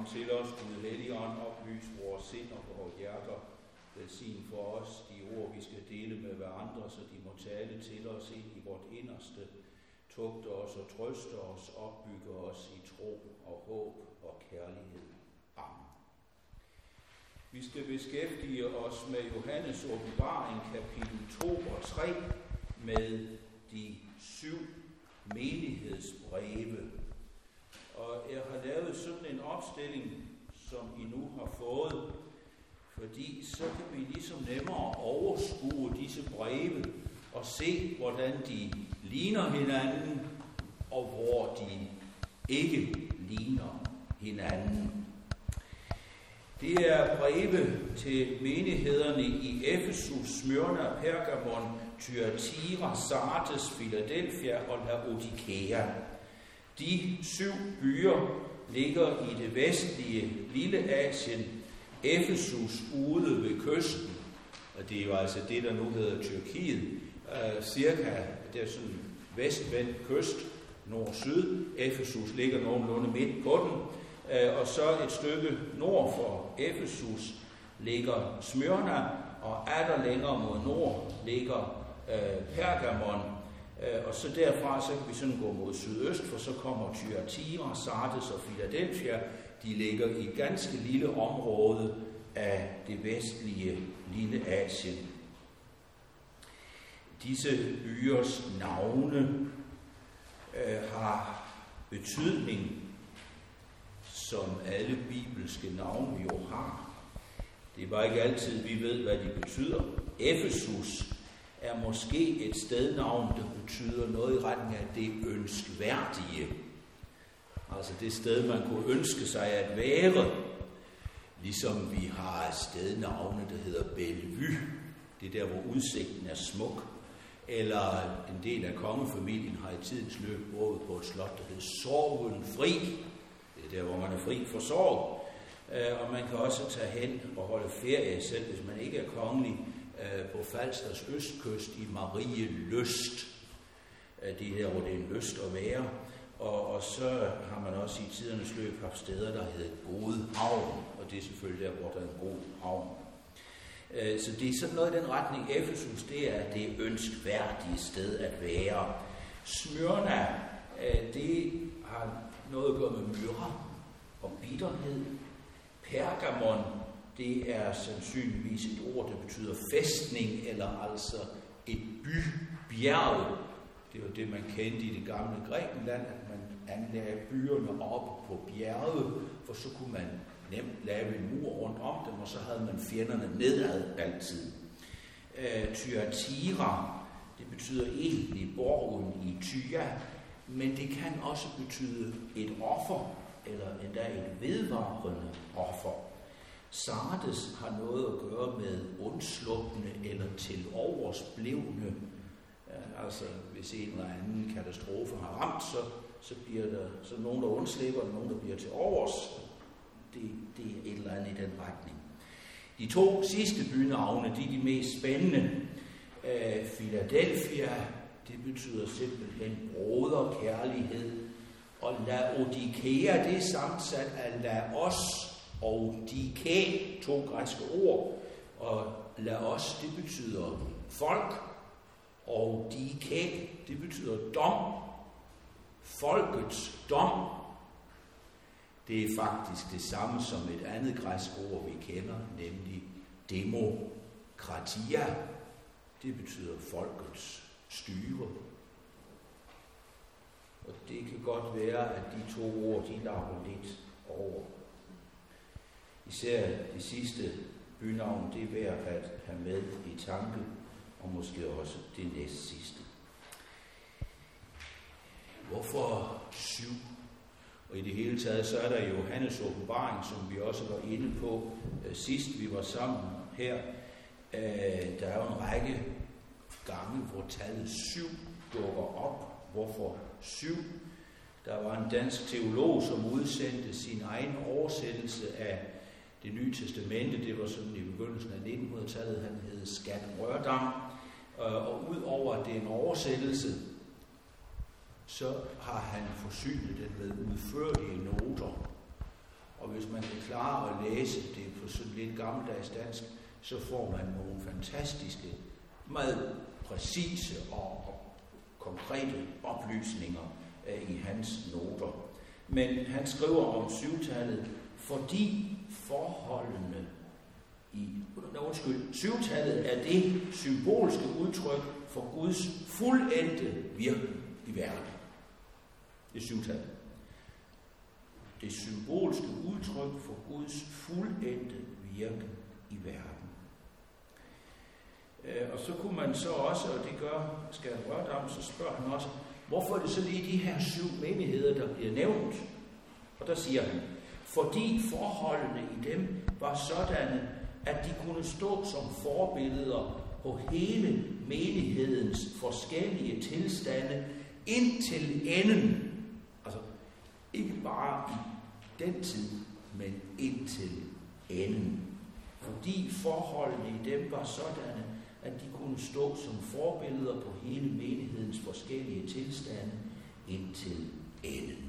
til os, Gud Helligånd, oplys vores sind og vores hjerter. Velsign for os de ord, vi skal dele med hverandre, så de må tale til os ind i vort inderste. Tugte os og trøste os, opbygge os i tro og håb og kærlighed. Amen. Vi skal beskæftige os med Johannes åbenbaring, kapitel 2 og 3, med de 7 menighedsbreve. Og jeg har lavet sådan en opstilling, som I nu har fået, fordi så kan vi ligesom nemmere overskue disse breve og se, hvordan de ligner hinanden, og hvor de ikke ligner hinanden. Det er breve til menighederne i Efesus, Smyrna, Pergamon, Thyatira, Sardes, Philadelphia og Laodikea. De 7 byer ligger i det vestlige Lille Asien, Efesus ude ved kysten, og det er jo altså det, der nu hedder Tyrkiet, cirka, det er sådan vestvendt kyst, nord-syd. Efesus ligger nogenlunde midt på den, og så et stykke nord for Efesus ligger Smyrna, og der længere mod nord ligger Pergamon, og så derfra så kan vi sådan gå mod sydøst, for så kommer Thyatira, Sardes og Philadelphia. De ligger i et ganske lille område af det vestlige Lille Asien. Disse byers navne har betydning, som alle bibelske navne jo har. Det er bare ikke altid, vi ved, hvad de betyder. Efesus er måske et stednavn, der betyder noget i retning af det ønskværdige. Altså det sted, man kunne ønske sig at være. Ligesom vi har stednavne, der hedder Bellevue. Det er der, hvor udsigten er smuk. Eller en del af kongefamilien har i tidens løb boet på et slot, der hedder Sorgenfri. Det er der, hvor man er fri for sorg. Og man kan også tage hen og holde ferie, selv hvis man ikke er kongelig, på Falsters østkyst i Marielyst. Det er der, hvor det er en lyst at være. Og så har man også i tidernes løb haft steder, der hedder Godhavn, og det er selvfølgelig der, hvor der er en god havn. Så det er sådan noget i den retning. Efesus, det er det ønskværdige sted at være. Smyrna, det har noget at gøre med myrra og bitterhed. Pergamon, det er sandsynligvis et ord, der betyder fæstning, eller altså et bjerg. Det var det, man kendte i det gamle Grækenland, at man anlagde byerne op på bjerget, for så kunne man nemt lave en mur rundt om dem, og så havde man fjenderne nedad altid. Thyatira, det betyder egentlig borgen i Thya, men det kan også betyde et offer, eller endda et vedvarende offer. Sardes har noget at gøre med undslupne eller tiloversblevne. Altså, hvis en eller anden katastrofe har ramt, så bliver der så nogen, der undslipper, og nogen, der bliver til overs. Det er et eller andet i den retning. De 2 sidste bynavne, de er de mest spændende. Philadelphia, det betyder simpelthen broderkærlighed. Og Laodikea, det er sammensat af laos og dike, 2 græske ord. Og laos, det betyder folk. Og dike, det betyder dom. Folkets dom. Det er faktisk det samme som et andet græsk ord, vi kender, nemlig demokratia. Det betyder folkets styre. Og det kan godt være, at de 2 ord, de lapper lidt over. Især det sidste bynavn, det er værd at have med i tanke, og måske også det næste sidste. Hvorfor 7? Og i det hele taget, så er der Johannes åbenbaring, som vi også var inde på sidst vi var sammen her. Der er jo en række gange, hvor tallet 7 dukker op. Hvorfor 7? Der var en dansk teolog, som udsendte sin egen oversættelse af Det Nye Testamente. Det var sådan i begyndelsen af 1900-tallet. Han hed Skat Rørdam. Og ud over at det er en oversættelse, så har han forsynet den med udførlige noter. Og hvis man kan klare at læse det på sådan lidt gammeldags dansk, så får man nogle fantastiske, meget præcise og konkrete oplysninger i hans noter. Men han skriver om syvtallet, fordi forholdene syvtallet er det symbolske udtryk for Guds fuldendte virke i verden. Det er syvtallet. Det symbolske udtryk for Guds fuldendte virke i verden. Og så kunne man så også, og det gør Skær Rørdam, så spørger han også, hvorfor er det så lige de her 7 menigheder, der bliver nævnt? Og der siger han, fordi forholdene i dem var sådanne, at de kunne stå som forbilleder på hele menighedens forskellige tilstande indtil enden. Altså ikke bare i den tid, men indtil enden. Fordi forholdene i dem var sådanne, at de kunne stå som forbilleder på hele menighedens forskellige tilstande indtil enden.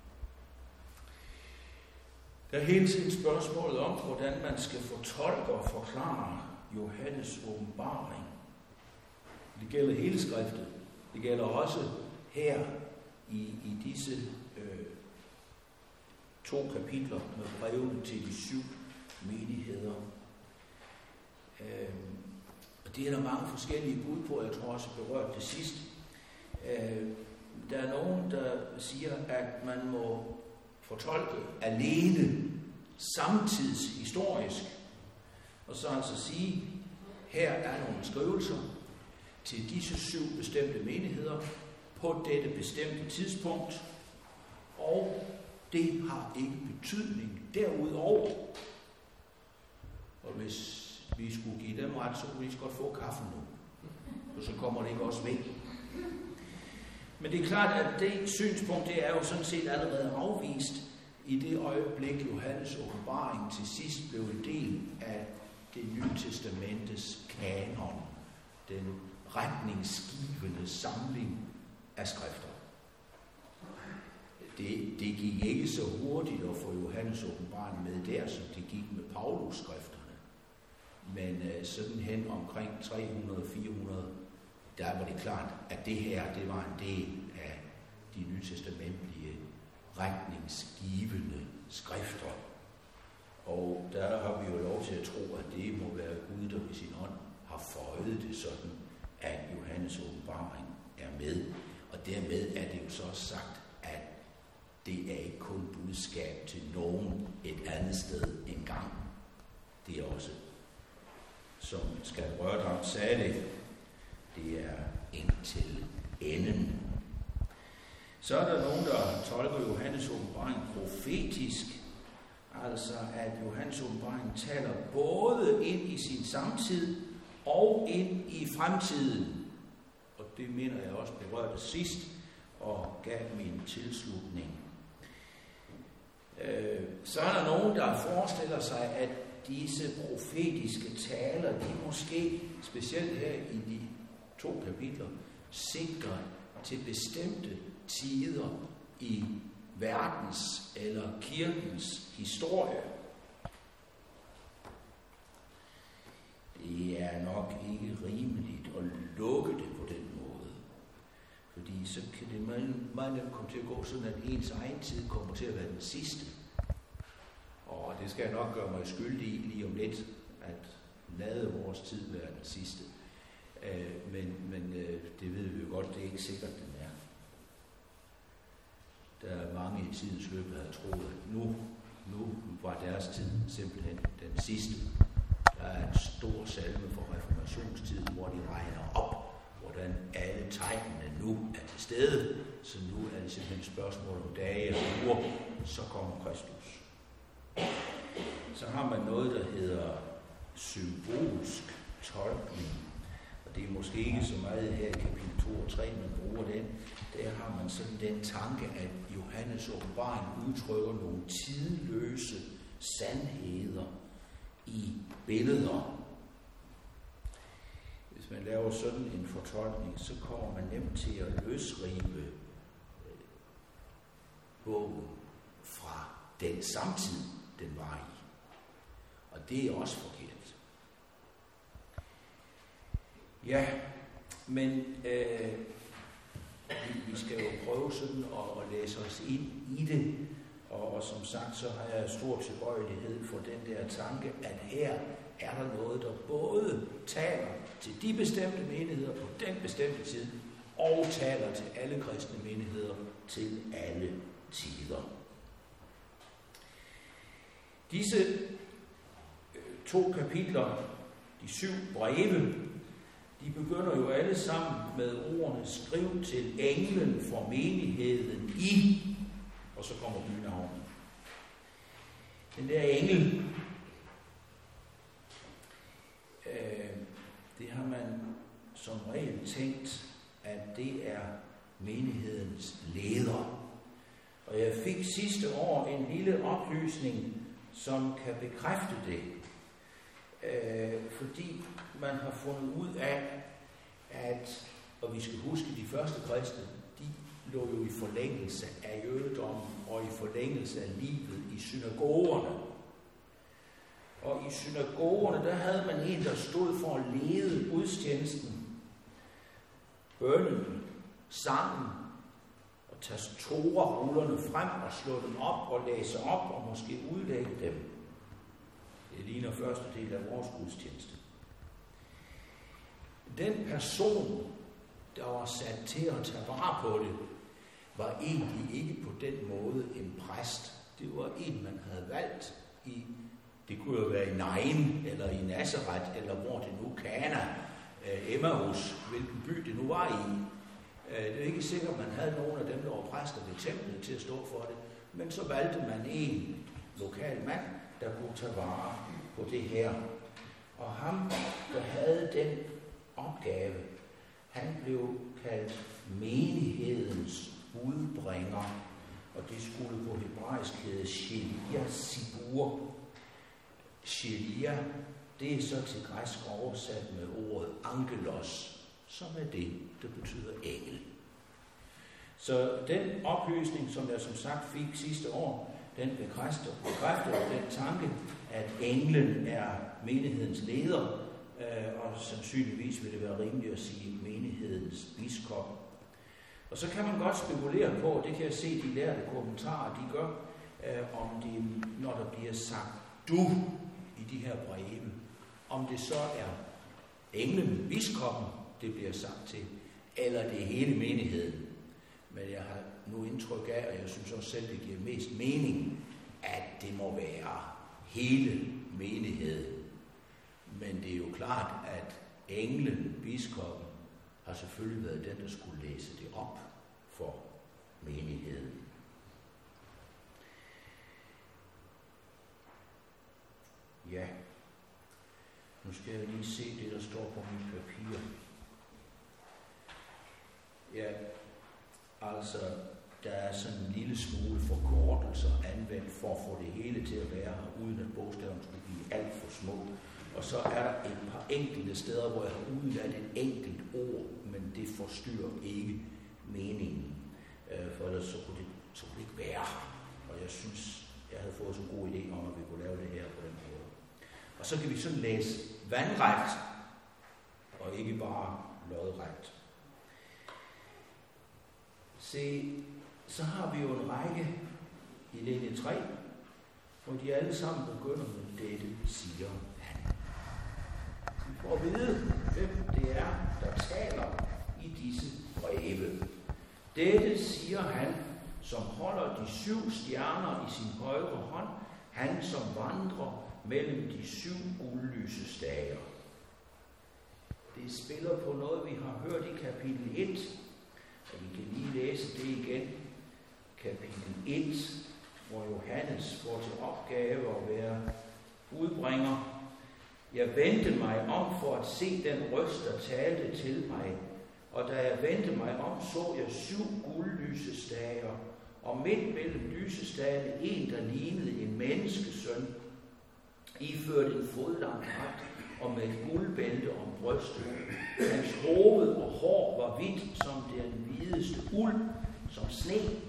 Der er hele tiden spørgsmålet om, hvordan man skal fortolke og forklare Johannes åbenbaring. Det gælder hele skriftet. Det gælder også her i disse 2 kapitler med brevene til de 7 menigheder. Og det er der mange forskellige bud på, jeg tror også berørt det sidst. Der er nogen, der siger, at man må fortolke alene samtidshistorisk, og så altså sige, her er nogle skrivelser til disse 7 bestemte menigheder på dette bestemte tidspunkt, og det har ikke betydning derudover. Og hvis vi skulle give dem ret, så kunne vi lige så godt få kaffen nu, og så kommer det ikke også væk. Men det er klart, at det synspunkt, det er jo sådan set allerede afvist i det øjeblik, Johannes åbenbaring til sidst blev en del af det Nye Testamentes kanon, den retningsgivende samling af skrifter. Det gik ikke så hurtigt at få Johannes åbenbaring med der, som det gik med Paulus-skrifterne. Men sådan hen omkring 300-400, der var det klart, at det her, det var en del af de nytestamentlige retningsgivende skrifter. Og der har vi jo lov til at tro, at det må være Gud, der ved sin ånd har føjet det sådan, at Johannes åbenbaring er med. Og dermed er det jo så sagt, at det er ikke kun budskab til nogen et andet sted engang. Det er også, som Skær Rørdam sagde det er indtil enden. Så er der nogen, der tolker Johannes åbenbaring profetisk, altså at Johannes åbenbaring taler både ind i sin samtid og ind i fremtiden. Og det mener jeg også berørte sidst og gav min tilslutning. Så er der nogen, der forestiller sig, at disse profetiske taler, de måske, specielt her i de 2 kapitler, sigter til bestemte tider i verdens eller kirkens historie. Det er nok ikke rimeligt at lukke det på den måde, fordi så kan det meget nemt komme til at gå sådan, at ens egen tid kommer til at være den sidste. Og det skal jeg nok gøre mig skyldig i lige om lidt, at lade vores tid være den sidste. Men det ved vi jo godt, det er ikke sikkert, den er. Der er mange i tidens løb, der har troet, at nu var deres tid simpelthen den sidste. Der er en stor salme for reformationstiden, hvor de regner op, hvordan alle tegnene nu er til stede. Så nu er det simpelthen et spørgsmål om dage og uger, så kommer Kristus. Så har man noget, der hedder symbolsk tolkning. Og det er måske ikke så meget her i kapitel 2 og 3, man bruger den. Der har man sådan den tanke, at Johannes åbenbaring udtrykker nogle tidløse sandheder i billeder. Hvis man laver sådan en fortolkning, så kommer man nemt til at løsrive bogen fra den samtid, den var i. Og det er også forkert. Ja, men vi skal jo prøve sådan at læse os ind i det, og som sagt, så har jeg stor tilbøjelighed for den der tanke, at her er der noget, der både taler til de bestemte menigheder på den bestemte tid, og taler til alle kristne menigheder til alle tider. Disse 2 kapitler, de 7 breve, de begynder jo alle sammen med ordene skriv til englen for menigheden i, og så kommer bynavnet. Den der engel, det har man som regel tænkt, at det er menighedens leder. Og jeg fik sidste år en lille oplysning, som kan bekræfte det. Fordi man har fundet ud af, at, og vi skal huske, de første kristne, de lå jo i forlængelse af jødedommen og i forlængelse af livet i synagogerne. Og i synagogerne, der havde man en, der stod for at lede gudstjenesten, bønnen, sangen, og tage Torah-rullerne frem og slå dem op og læse op og måske udlægge dem. Det ligner første del af vores gudstjeneste. Den person, der var sat til at tage vare på det, var egentlig ikke på den måde en præst. Det var en, man havde valgt i, det kunne jo være i Nain, eller i Nazaret, eller hvor det nu Kana, Emmaus, hvilken by det nu var i. Det er ikke sikkert, at man havde nogen af dem, der var præster ved templet til at stå for det, men så valgte man en lokal mand, der kunne tage vare på det her. Og ham, der havde den opgave, han blev kaldt menighedens budbringer, og det skulle på hebraisk hedde Shelia Sibur. Shelia, det er så til græsk oversat med ordet angelos, som er det, der betyder engel. Så den oplysning, som jeg som sagt fik sidste år, den bekræfter den tanke, at englen er menighedens leder, og sandsynligvis vil det være rimeligt at sige menighedens biskop. Og så kan man godt spekulere på, og det kan jeg se, de lærte kommentarer, de gør, om det, når der bliver sagt du i de her breve, om det så er englen, biskoppen, det bliver sagt til, eller det er hele menigheden. Men jeg har nu indtryk af, og jeg synes også selv, det giver mest mening, at det må være hele menigheden. Men det er jo klart, at englen, biskoppen, har selvfølgelig været den, der skulle læse det op for menigheden. Ja, nu skal jeg lige se det, der står på mit papir. Ja, altså, der er sådan en lille smule forkortelser anvendt for at få det hele til at være her, uden at bogstaverne skulle blive alt for små. Og så er der et par enkelte steder, hvor jeg har udladt et enkelt ord, men det forstyrrer ikke meningen. For ellers så kunne det ikke være. Og jeg synes, jeg havde fået sådan en god idé om, at vi kunne lave det her på den måde. Og så kan vi sådan læse vandret, og ikke bare lodret. Se, så har vi jo en række i linje 3, hvor de alle sammen begynder med dette, siger han. Vi får at vide, hvem det er, der taler i disse breve. Dette siger han, som holder de 7 stjerner i sin højre hånd, han som vandrer mellem de 7 guldlysestager. Det spiller på noget, vi har hørt i kapitel 1, og vi kan lige læse det igen. Kapitel 1, hvor Johannes får til opgave at være udbringer. Jeg vendte mig om for at se den røst, der talte til mig, og da jeg vendte mig om, så jeg 7 guldlysestager, og midt mellem lysestagerne en, der lignede en menneskesøn, iført en fodlang dragt og med et guldbælte om brystet. Hans hoved og hår var hvidt som den hvideste uld, som sne, og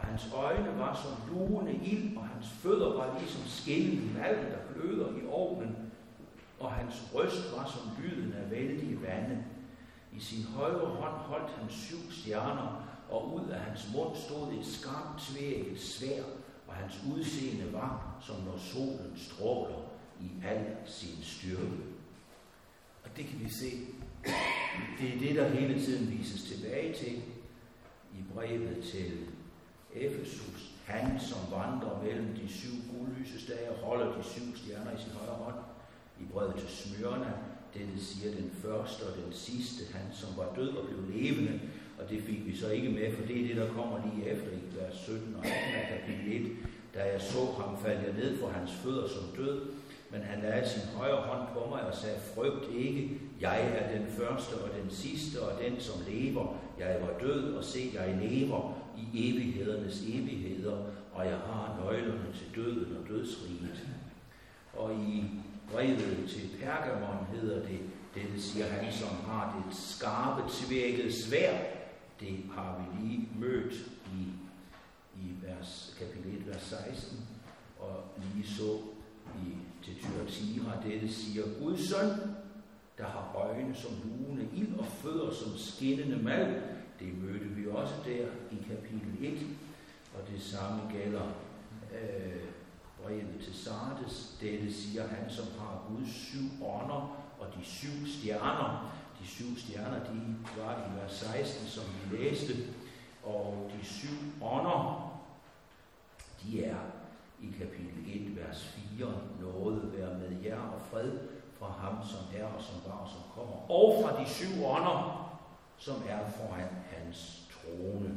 hans øjne var som lugende ild, og hans fødder var ligesom skinnende malm, der gløder i ovnen, og hans bryst var som lyden af vældige vande. I sin højre hånd holdt han 7 stjerner, og ud af hans mund stod et skarpt tvækket sværd, og hans udseende var, som når solen stråler i al sin styrke. Og det kan vi se. Det er det, der hele tiden vises tilbage til i brevet til Efesus. Han, som vandrer mellem de 7 guldlysestager, holder de 7 stjerner i sin højre hånd. I brevet til Smyrna, det siger den første og den sidste, han som var død og blev levende. Og det fik vi så ikke med, for det er det, der kommer lige efter i vers 17 og 18 af kapitel 1. Da jeg så ham, faldt jeg ned for hans fødder som død, men han lagde sin højre hånd på mig og sagde, frygt ikke, jeg er den første og den sidste og den, som lever. Jeg var død, og se, jeg lever i evighedernes evigheder, og jeg har nøglerne til døden og dødsriget. Og i brevet til Pergamon hedder det siger han, som har det skarpe, tvækkede sværd. Det har vi lige mødt i kapitel 1, vers 16, og lige så til Thyatira, dette siger Guds søn, der har øjne som lugende ild og fødder som skinnende malm. Det mødte vi også der i kapitel 1, og det samme gælder brevet til Sardes. Dette siger han, som har Guds 7 ånder og de 7 stjerner. De 7 stjerner, de var i vers 16, som vi læste, og de 7 ånder, de er i kapitel 1, vers 4, nåde være med jer og fred fra ham, som er og som var og som kommer, og fra de 7 ånder, som er foran hans trone.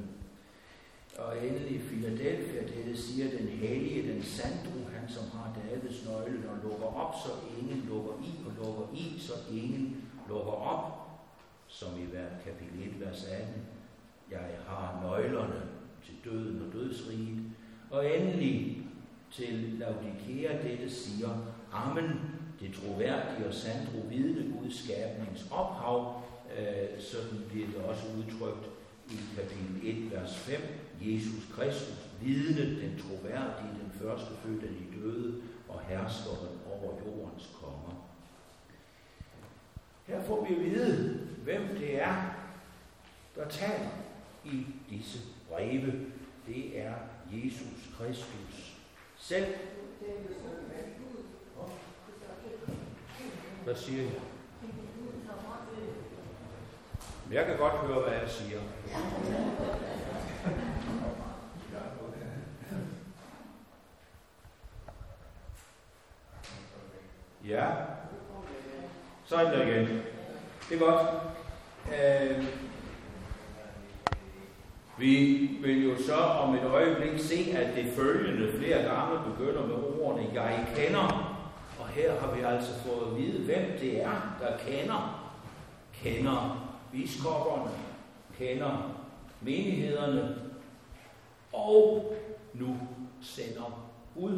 Og endelig i Philadelphia, det siger den hellige, den sandro, han som har Davids nøgle, og lukker op, så ingen lukker i, og lukker i, så ingen lukker op, som i kapitel 1, vers 18. Jeg har nøglerne til døden og dødsriget. Og endelig til Laodikea, dette siger, amen, det troværdige og sandro vidne Guds skabnings ophav, sådan bliver det også udtrykt i kapitel 1, vers 5. Jesus Kristus, vidne, den troværdige, den første fødte af de døde, og herskeren over jordens konger. Her får vi at vide, hvem det er, der taler i disse breve. Det er Jesus Kristus selv. Hvad siger jeg? Jeg kan godt høre, hvad jeg siger. Ja. Så er det igen. Det er godt. Vi vil jo så om et øjeblik se, at det følgende flere gange begynder med ordene, jeg kender. Og her har vi altså fået at vide, hvem det er, der kender biskopperne, kender menighederne, og nu sender ud.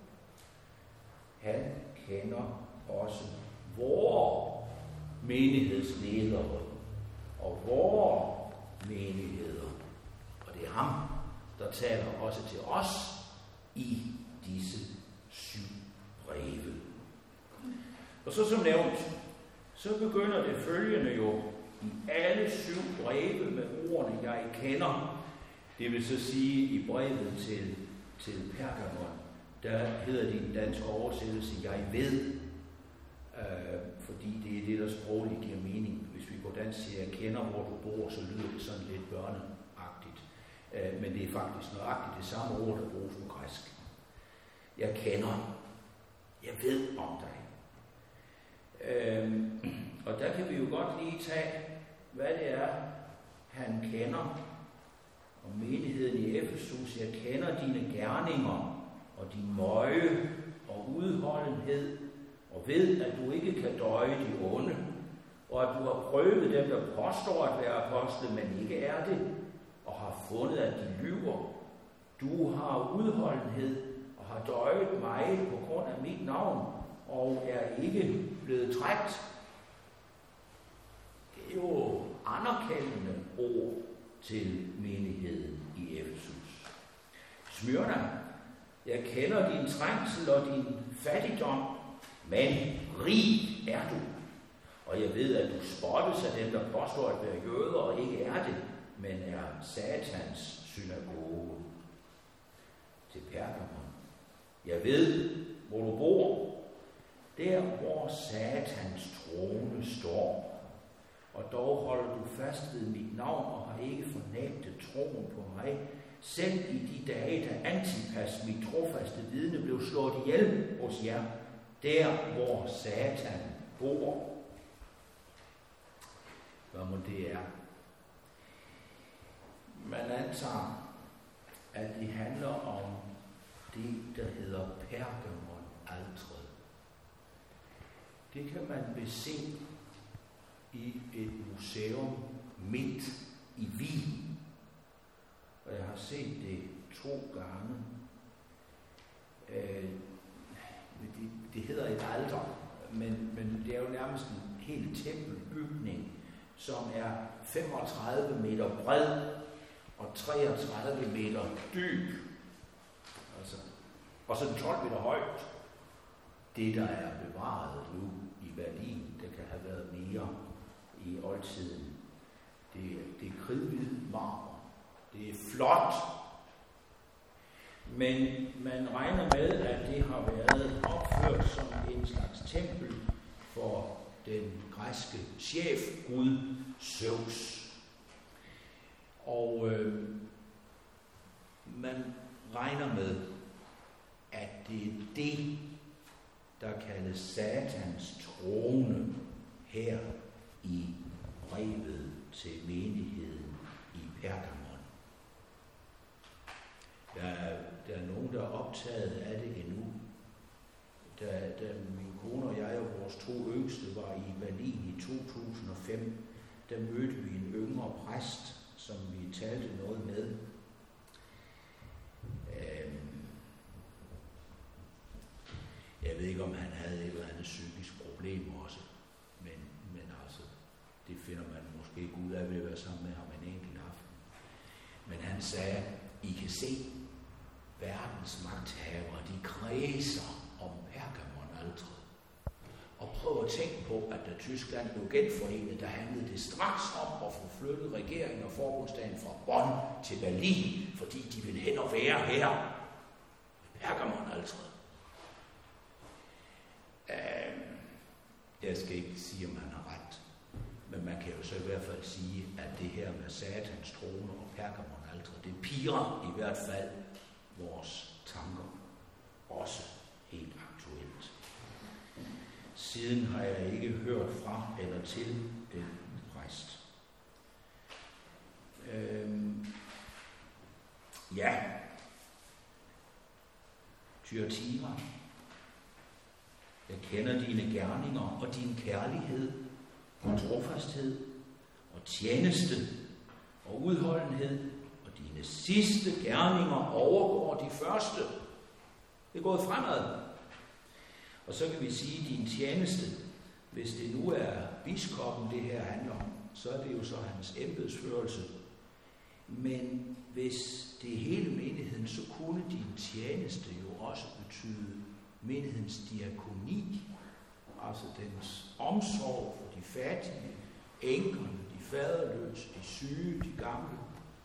Han kender også vores menighedsledere og vores menigheder. Og det er ham, der taler også til os i disse 7 breve. Og så som nævnt, så begynder det følgende jo i alle 7 breve med ordene, jeg kender. Det vil så sige i brevet til Pergamon, der hedder det i den danske oversættelse, jeg ved, fordi det er det, der sprogligt giver mening. Hvis vi på dansk siger, jeg kender, hvor du bor, så lyder det sådan lidt børneagtigt. Men det er faktisk nøjagtigt det samme ord, der bruges på græsk. Jeg kender. Jeg ved om dig. Og der kan vi jo godt lige tage, hvad det er, han kender. Og menigheden i Efesus, jeg kender dine gerninger og din møje og udholdenhed, og ved, at du ikke kan døje de onde, og at du har prøvet dem, der påstår at være apostle, men ikke er det, og har fundet, at de lyver. Du har udholdenhed og har døjet mig på grund af mit navn, og er ikke blevet træt. Det er jo anerkendende ord til menigheden i Efesus. Smyrna, jeg kender din trængsel og din fattigdom, men rig er du. Og jeg ved, at du spottes af dem, der påstår at være jøder og ikke er det, men er Satans synagoge. Til Pergamon, jeg ved, hvor du bor, der hvor Satans trone står. Og dog holder du fast ved mit navn og har ikke fornægtet troen på mig. Selv i de dage, da Antipas, mit trofaste vidne, blev slået ihjel hos jer, der hvor Satan bor. Hvad må det er? Man antager, at det handler om det, der hedder Pergamon-alteret. Det kan man bese i et museum midt i Wien. Og jeg har set det 2 gange. Det hedder et alter, men det er jo nærmest en hel tempelbygning, som er 35 meter bred og 33 meter dyb. Altså, og så 12 meter højt. Det, der er bevaret nu i Berlin, det kan have været mere i oldtiden. Det er kridhvid marmor. Det er flot. Men man regner med, at det har været opført som en slags tempel for den græske chefgud Zeus. Og man regner med, at det er det, der kaldes Satans trone her i brevet til menigheden i Pergamon. Der er nogen, der er optaget af det endnu. Da min kone og jeg og vores 2 yngste var i Berlin i 2005, der mødte vi en yngre præst, som vi talte noget med. Jeg ved ikke, om han havde et eller andet psykisk problem også, men altså, det finder man måske ikke ud af ved at være sammen med ham en enkelt aften. Men han sagde, I kan se, verdens magthavere, de kredser om Pergamon-alteret. Og prøv at tænke på, at da Tyskland blev genforenet, der handlede det straks om at få flyttet regeringen og forbundsdagen fra Bonn til Berlin, fordi de ville hen og være her. Pergamon-alteret. Jeg skal ikke sige, om han har ret, men man kan jo så i hvert fald sige, at det her med Satans trone og Pergamon-alteret, det pirrer i hvert fald vores tanker, også helt aktuelt. Siden har jeg ikke hørt fra eller til den præst. Thyatira. Jeg kender dine gerninger og din kærlighed og trofasthed og tjeneste og udholdenhed, og dine sidste gerninger overgår de første. Det er gået fremad. Og så kan vi sige, din tjeneste, hvis det nu er biskoppen, det her handler om, så er det jo så hans embedsførelse. Men hvis det er hele menigheden, så kunne din tjeneste jo også betyde menighedens diakoni, altså dens omsorg for de fattige, enkerne, de faderløse, de syge, de gamle.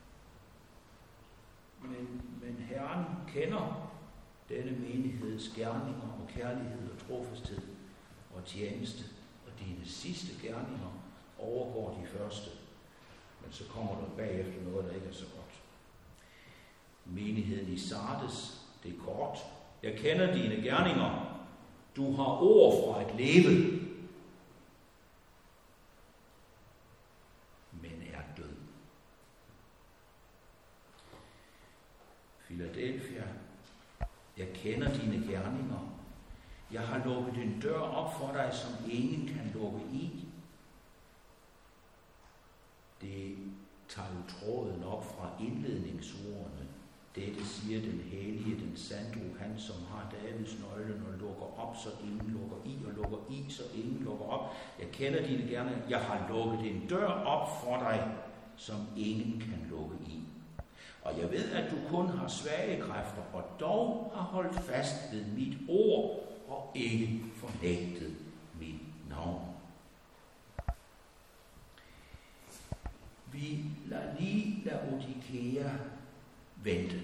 Men Herren kender denne menigheds gerninger og kærlighed og trofasthed og tjeneste, og dine sidste gerninger overgår de første. Men så kommer der bagefter noget, der ikke er så godt. Menigheden i Sardes, det er kort. Jeg kender dine gerninger. Du har ord for at leve, men er død. Philadelphia. Jeg kender dine gerninger. Jeg har lukket en dør op for dig, som ingen kan lukke i. Det tager jo tråden op fra indledningsordene. Dette siger den hellige, den sandro, han som har Davids nøgle, og lukker op, så ingen lukker i, og lukker i, så ingen lukker op. Jeg kender dine gerninger. Jeg har lukket en dør op for dig, som ingen kan lukke i. Og jeg ved, at du kun har svage kræfter, og dog har holdt fast ved mit ord, og ikke fornægtet mit navn. Vi lader lige Laodikea vente.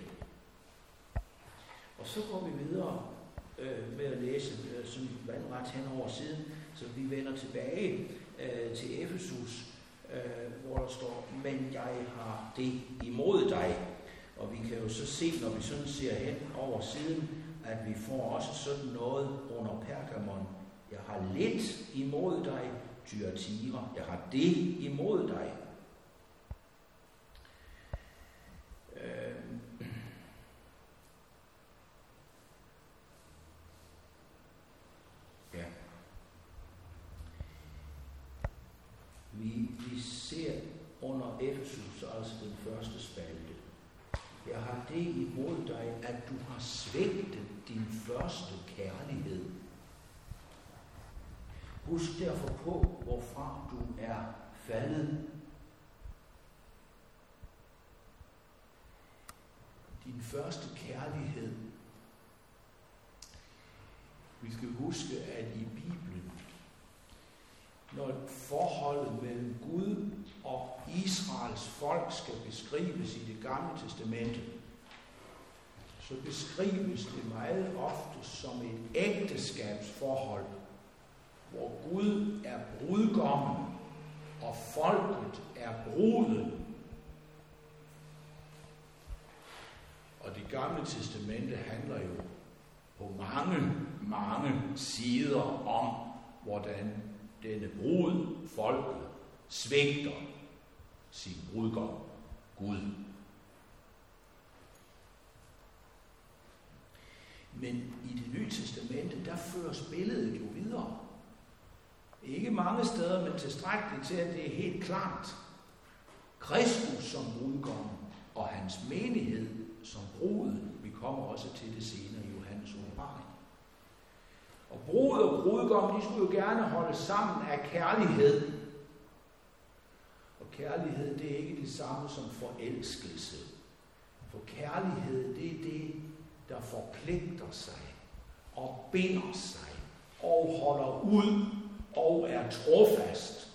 Og så går vi videre med at læse sådan vandret hen over siden, så vi vender tilbage til Efesus, hvor der står, men jeg har det imod dig. Og vi kan jo så se, når vi sådan ser hen over siden, at vi får også sådan noget under Pergamon. Jeg har lidt imod dig, Thyatira. Jeg har det imod dig. Ja. Vi ser under Efesus, altså den første spalte. Jeg har det imod dig, at du har svigtet din første kærlighed. Husk derfor på, hvorfra du er faldet. Din første kærlighed. Vi skal huske, at i Bibelen, når forholdet mellem Gud og Israels folk skal beskrives i det gamle testamente, så beskrives det meget ofte som et ægteskabsforhold, hvor Gud er brudgommen, og folket er bruden. Og det gamle testamente handler jo på mange sider om, hvordan denne brud, folket, svigter sin brudgom, Gud. Men i det nye testamente, der føres billedet jo videre. Ikke mange steder, men tilstrækkeligt til, at det er helt klart. Kristus som brudgom og hans menighed som bruden. Vi kommer også til det senere i Johannes åbenbaring. Og brud og brudgom, de skulle jo gerne holde sammen af kærlighed. Og kærlighed, det er ikke det samme som forelskelse. For kærlighed, det er det, der forpligter sig og binder sig og holder ud og er trofast.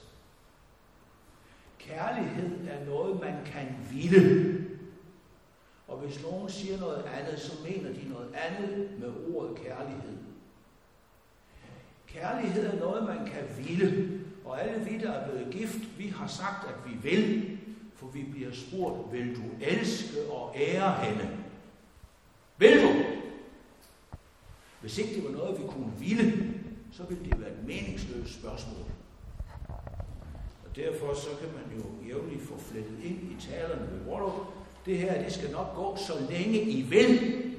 Kærlighed er noget, man kan ville. Og hvis nogen siger noget andet, så mener de noget andet med ordet kærlighed. Kærlighed er noget, man kan ville. Og alle vi, der er blevet gift, vi har sagt, at vi vil. For vi bliver spurgt, vil du elske og ære hende? Vil du? Hvis ikke det var noget, vi kunne ville, så ville det være et meningsløst spørgsmål. Og derfor så kan man jo jævnligt få flettet ind i talerne ved Wolf. Det her, det skal nok gå, så længe I vil.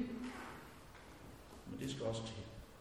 Men det skal også til.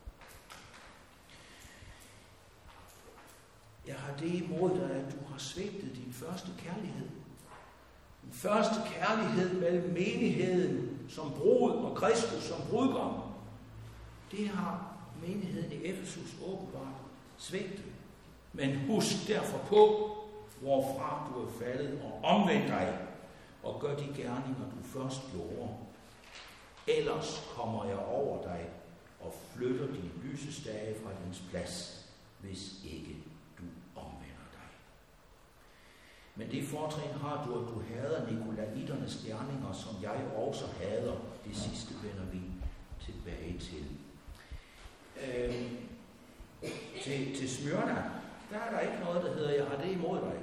Jeg har det imod dig, at du har svigtet din første kærlighed. Den første kærlighed mellem menigheden som brud og Kristus som brudgom. Det har menigheden i Efesus åbenbart svigtet. Men husk derfor på, hvorfra du er faldet, og omvend dig, og gør de gerninger, du først gjorde. Ellers kommer jeg over dig, og flytter din lysestage fra dens plads, hvis ikke du omvender dig. Men det fortrin har du, at du hader nikolaiternes gerninger, som jeg også hader. Det sidste vender vi tilbage til. Til Smyrna, der er der ikke noget, der hedder, jeg har det imod dig.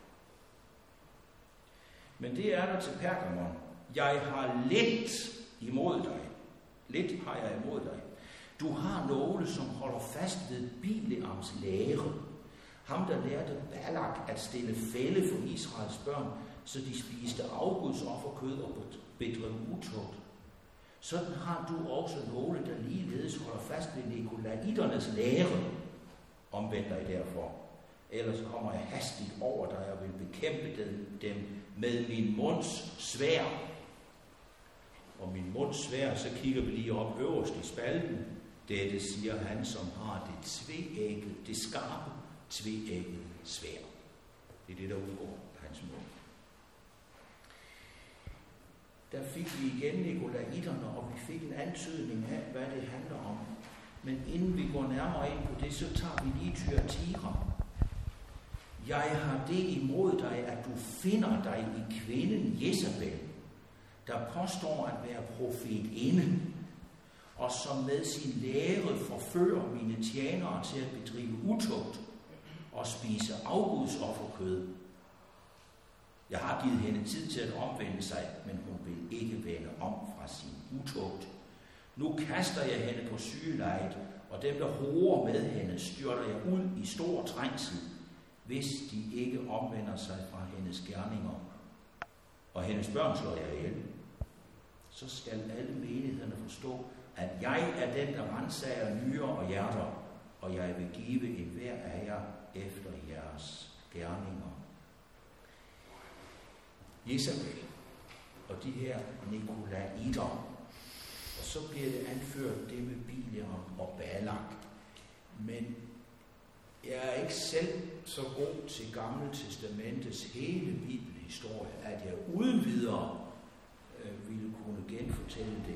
Men det er der til Pergamon. Jeg har lidt imod dig. Lidt har jeg imod dig. Du har nogle, som holder fast ved Bileams lære. Ham, der lærte Balak at stille fælde for Israels børn, så de spiste afgudsofferkød og bedrev utugt. Sådan har du også nogle, der ligeledes holder fast ved nikolaiternes lære. Omvend dig derfor. Ellers kommer jeg hastigt over dig og vil bekæmpe dem med min munds sværd. Og min munds sværd, så kigger vi lige op øverst i spalten. Dette siger han, som har det skarpe, tveæggede sværd. Det er det, der udgår af hans mund. der fik vi igen nikolaiterne, og vi fik en antydning af, hvad det handler om. Men inden vi går nærmere ind på det, så tager vi lige Thyatira. Jeg har det imod dig, at du finder dig i kvinden Jezabel, der påstår at være profetinde, og som med sin lære forfører mine tjenere til at bedrive utugt og spise afgudsofferkød. Jeg har givet hende tid til at omvende sig, men hun vil ikke vende om fra sin utugt. Nu kaster jeg hende på sygelejet, og dem, der horer med hende, styrter jeg ud i stor trængsel, hvis de ikke omvender sig fra hendes gerninger. Og hendes børn slår jeg ihjel. Så skal alle menighederne forstå, at jeg er den, der ransager nyrer og hjerter, og jeg vil give enhver af jer efter jeres gerninger. Jezabel og de her nikolaiter. Og så bliver det anført det med Biliam og Balak. Men jeg er ikke selv så god til Gamle Testamentets hele bibelhistorie, at jeg uden videre ville kunne genfortælle det.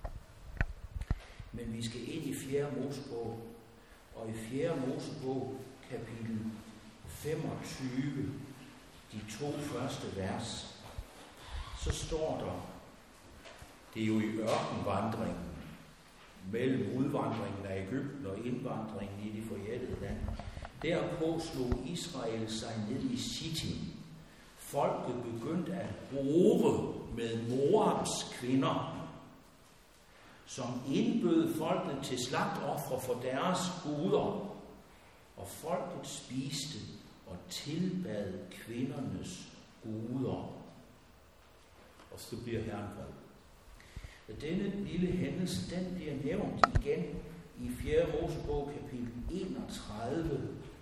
Men vi skal ind i 4. Mosebog, og i 4. Mosebog, kapitel 25, de 2 første vers, så står der, det er jo i ørkenvandringen, mellem udvandringen af Egypten og indvandringen i det forjættede land. Derpå slog Israel sig ned i Shittim. Folket begyndte at hore med Moabs kvinder, som indbød folket til slagtofre for deres guder, og folket spiste og tilbad kvindernes guder. Og så bliver Herren vred. Denne lille hændelse, den bliver nævnt igen i 4. Mosebog, kapitel 31,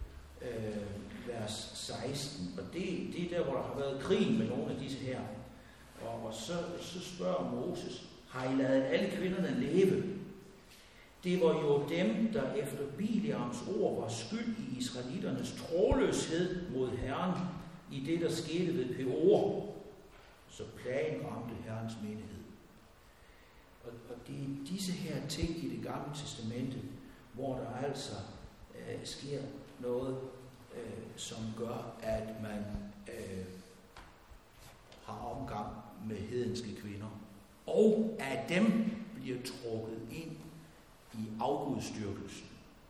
vers 16. Og det er der, hvor der har været krig med nogle af disse her. Og så spørger Moses, har I ladet alle kvinderne leve? Det var jo dem, der efter Biliams ord var skyld i israeliternes trådløshed mod Herren i det, der skete ved Peor. Så plagen ramte Herrens menighed. Og det er disse her ting i det gamle testamente, hvor der altså sker noget, som gør, at man har omgang med hedenske kvinder. Og at dem bliver trukket ind i afgudstyrkelsen.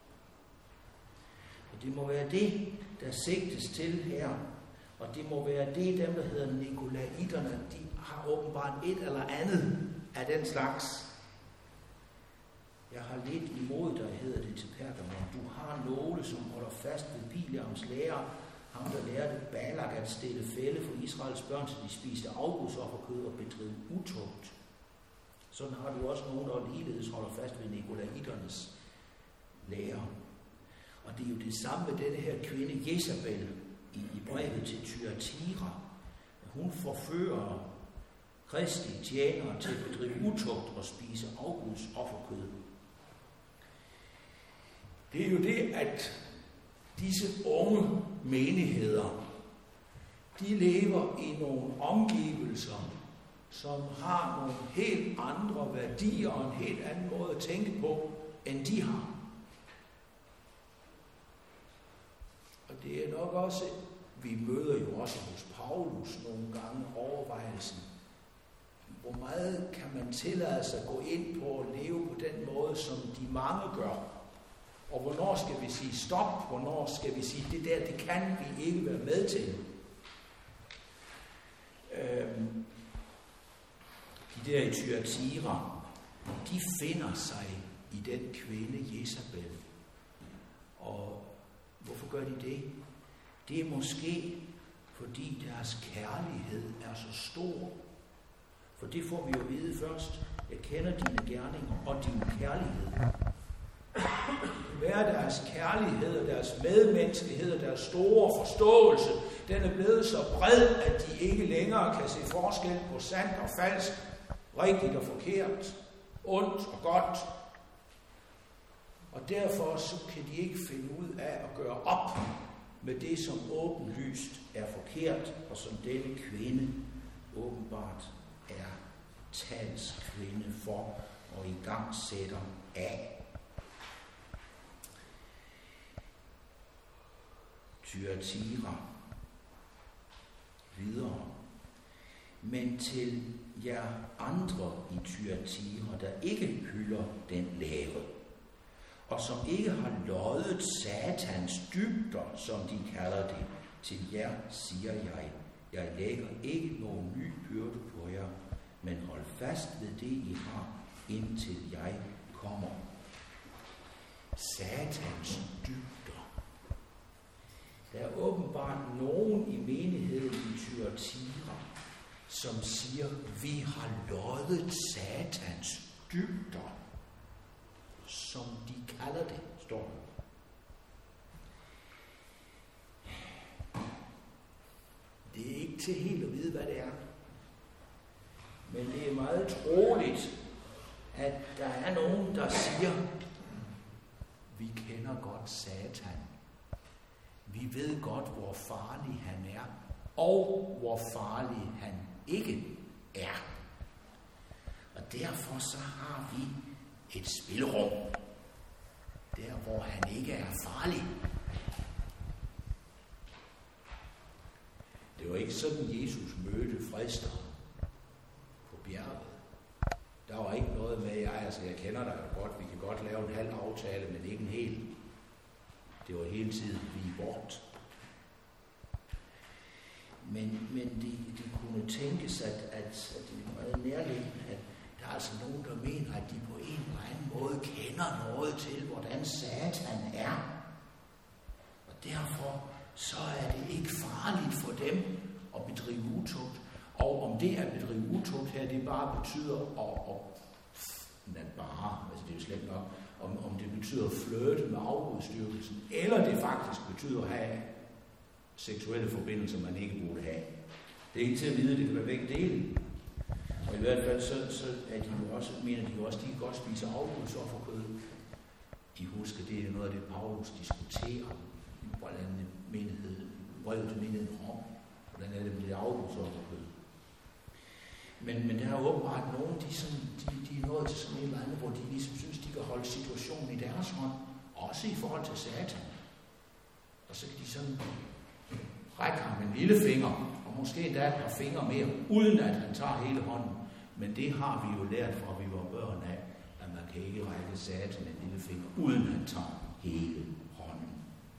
Og det må være det, der sigtes til her. Og det må være det, dem der hedder nikolaiterne, de har åbenbart et eller andet af den slags. Jeg har lidt imod dig, hedder det til Pergamon. Du har nogle, som holder fast ved Biliams lære, ham der lærte Balak at stille fælde for Israels børn, så de spiste afgudsofferkød og bedrev utugt. Sådan har du også nogen, der ligeledes holder fast ved nikolaiternes lære. Og det er jo det samme med denne her kvinde, Jezabel, i brevet til Thyatira. Hun forfører Kristi tjenere til at bedrive utugt og spise afguds offerkød. Det er jo det, at disse unge menigheder, de lever i nogle omgivelser, som har nogle helt andre værdier og en helt anden måde at tænke på, end de har. Og det er nok også, vi møder jo også hos Paulus nogle gange overvejelsen, hvor meget kan man tillade sig at gå ind på at leve på den måde, som de mange gør? Og hvornår skal vi sige stop? Hvornår skal vi sige, det der, det kan vi ikke være med til? De der i Thyatira, de finder sig i den kvinde Jezabel. Og hvorfor gør de det? Det er måske, fordi deres kærlighed er så stor. For det får vi jo at vide først. Jeg kender dine gerninger og din kærlighed. Hvad er deres kærlighed og deres medmenneskelighed og deres store forståelse? Den er blevet så bred, at de ikke længere kan se forskel på sandt og falsk, rigtigt og forkert, ondt og godt. Og derfor så kan de ikke finde ud af at gøre op med det, som åbenlyst er forkert, og som denne kvinde åbenbart er talskvinde for og igangsætter af. Thyatira videre. Men til jer andre i Thyatira, der ikke hylder den lære, og som ikke har loddet Satans dybder, som de kalder det, til jer siger jeg lægger ikke nogen ny byrde på jer, men hold fast ved det, I har, indtil jeg kommer. Satans dybder. Der er åbenbart nogen i menigheden i Thyatira, som siger, vi har loddet Satans dybder, som de kalder det, står der. Det er ikke til helt at vide, hvad det er. Men det er meget troligt, at der er nogen, der siger, vi kender godt Satan. Vi ved godt, hvor farlig han er, og hvor farlig han ikke er. Og derfor så har vi et spilrum, der hvor han ikke er farlig. Det var ikke sådan, Jesus mødte fristeren på bjerget. Der var ikke noget med, jeg kender dig jo godt, vi kan godt lave en halv aftale, men ikke en hel. Det var hele tiden lige bort. Men det kunne tænkes, at det er meget nærliggende, at der er altså nogen, der mener, at de på en eller anden måde kender noget til, hvordan Satan er. Og derfor så er det ikke farligt for dem at bedrive utugt. Og om det at bedrive utugt her, det bare betyder det er jo slet nok, om det betyder at flirte med afgudstyrkelsen, eller det faktisk betyder at have seksuelle forbindelser, man ikke burde have. Det er ikke til at vide, det kan være begge dele. Og i hvert fald så er de jo også, mener de jo også, de kan godt spise afgudsofferkød. I husker, det er noget af det, Paulus diskuterer, hvordan brevet til menigheden Rom, hvordan er det med det afgudsofferkød. Men der er åbenbart nogen, de er nået til sådan et eller andet, hvor de ligesom synes, de kan holde situationen i deres hånd, også i forhold til Satan. Og så kan de sådan række ham en lille finger, og måske endda et par fingre mere, uden at han tager hele hånden. Men det har vi jo lært fra, vi var børn af, at man kan ikke række Satan en lille finger, uden at han tager hele hånden.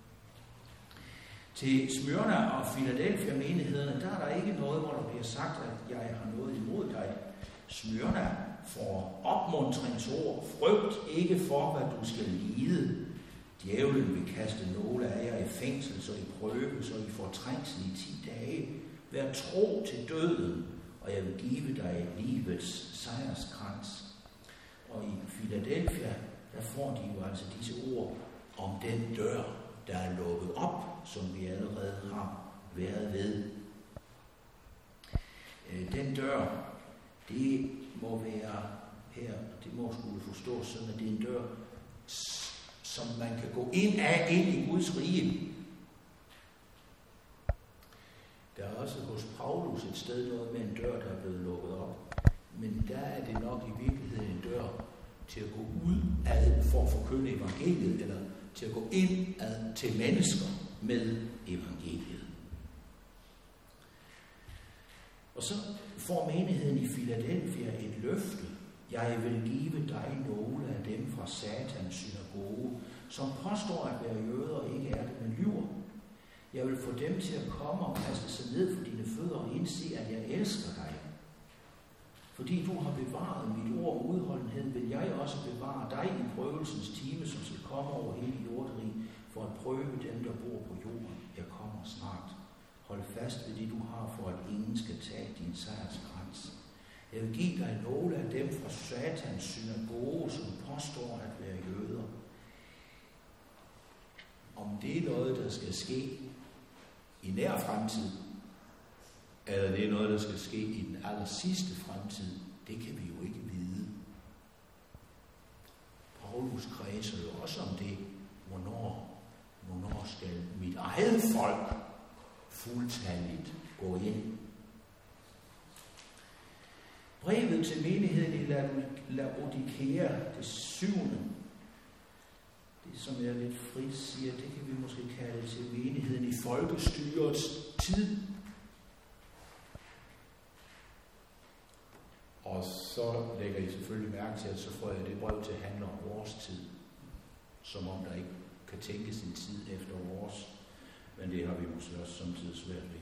Til Smyrna og Philadelphia menighederne, der er der ikke noget, hvor der bliver sagt, at jeg har noget imod dig. Smyrna får opmuntringsord, frygt ikke for, hvad du skal lide. Djævlen vil kaste nogle af jer i fængsel, så I prøve, så I får trængsel i 10 dage. Vær tro til døden, og jeg vil give dig livets sejrskrans. Og i Philadelphia, der får de jo altså disse ord om den dør, der er lukket op, som vi allerede har været ved. Den dør, det må være her, det må skulle forstås sådan, at det er en dør, som man kan gå ind af, ind i Guds rige. Der er også hos Paulus et sted noget med en dør, der er blevet lukket op. Men der er det nok i virkeligheden en dør til at gå ud ad for at forkynde evangeliet, eller til at gå ind ad til mennesker med evangeliet. Og så får menigheden i Philadelphia et løfte. Jeg vil give dig nogle af dem fra Satans synagoge, som påstår at være jøder og ikke er det, men lyver. Jeg vil få dem til at komme og kaste sig ned for dine fødder og indse, at jeg elsker dig. Fordi du har bevaret mit ord og udholdenhed, vil jeg også bevare dig i prøvelsens time, som skal komme over hele jorderiget, for at prøve dem, der bor på jorden. Jeg kommer snart. Hold fast ved det, du har, for at ingen skal tage din sejrskrans. Jeg vil give dig nogle af dem fra Satans synagoge, som påstår at være jøder. Om det er noget, der skal ske i nær fremtid, eller det er noget, der skal ske i den aller sidste fremtid, det kan vi jo ikke vide. Paulus kredser jo også om det, hvornår skal mit eget folk fuldstændigt gå ind. Brevet brevet til menigheden i Laodikea, det 7. Det, som jeg lidt frit siger, det kan vi måske kalde til menigheden i folkestyrets tid. Og så lægger I selvfølgelig mærke til, at så får jeg det brev til at handle om vores tid. Som om der ikke kan tænkes en tid efter vores. Men det har vi måske også samtidig svært ved.